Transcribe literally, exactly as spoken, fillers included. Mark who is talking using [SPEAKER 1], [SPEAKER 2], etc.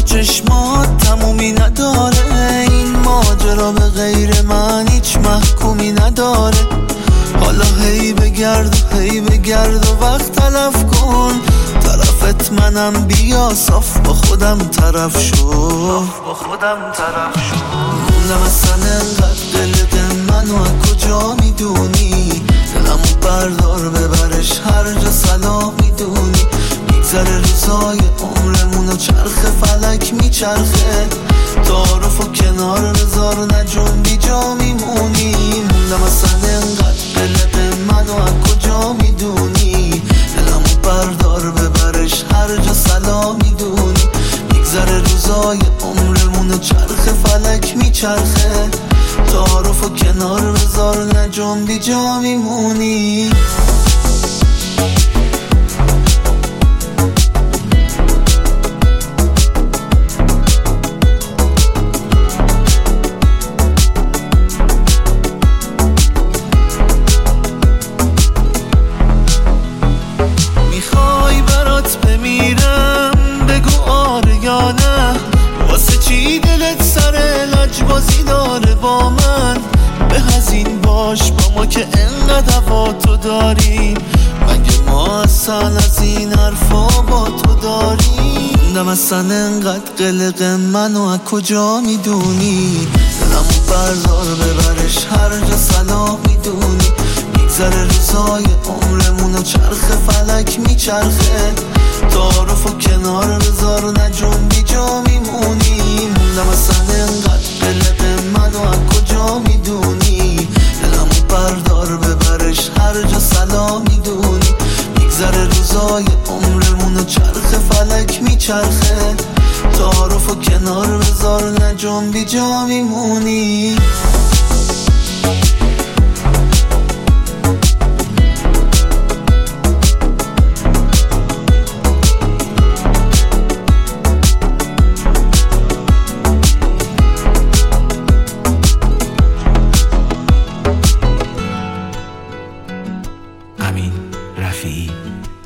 [SPEAKER 1] با چشمات تمومی نداره، این ماجرا به غیر من هیچ محکومی نداره. حالا هی بگرد و هی بگرد و وقت تلف کن، طرفت منم بیا صاف با خودم طرف شو، با خودم طرف شو. موندم اصلا انقدر دلت منو از کجا میدونی، دلمو بردار ببرش هر جا سلام میدونی. میگذره روزای عمرمونو چرخ فلک میچرخه، تعارفو کنار بذار نجون بی جا میمونی. موندم اصلا انقدر دلت منو از کجا میدونی، دلمو بردار ببرش هر جا سلام میدونی. میگذره روزای عمرمونو چرخ فلک میچرخه، تعارفو کنار بذار نجون بی جا میمونی. واسه چی دلت سر لجبازی داره با من؟ به هزین باش با ما که انقدر هوا تو داریم، مگه ما اصلا از این حرفا با تو داریم؟ موندم اصلا انقدر قلق منو از کجا میدونی، دلمو بردار ببرش هر جا سلام میدونی. میگذره روزای عمرمونو چرخ فلک میچرخه، تعارفو کنار بذار نجون بی جا میمونی. موندم اصلا انقدر دلت منو از کجا میدونی، دلمو بردار ببرش هر جا سلام میدونی. میگذره روزای عمرمونو چرخ فلک میچرخه، تعارفو کنار بذار نجون بی جا میمونی.
[SPEAKER 2] امین رفیعی.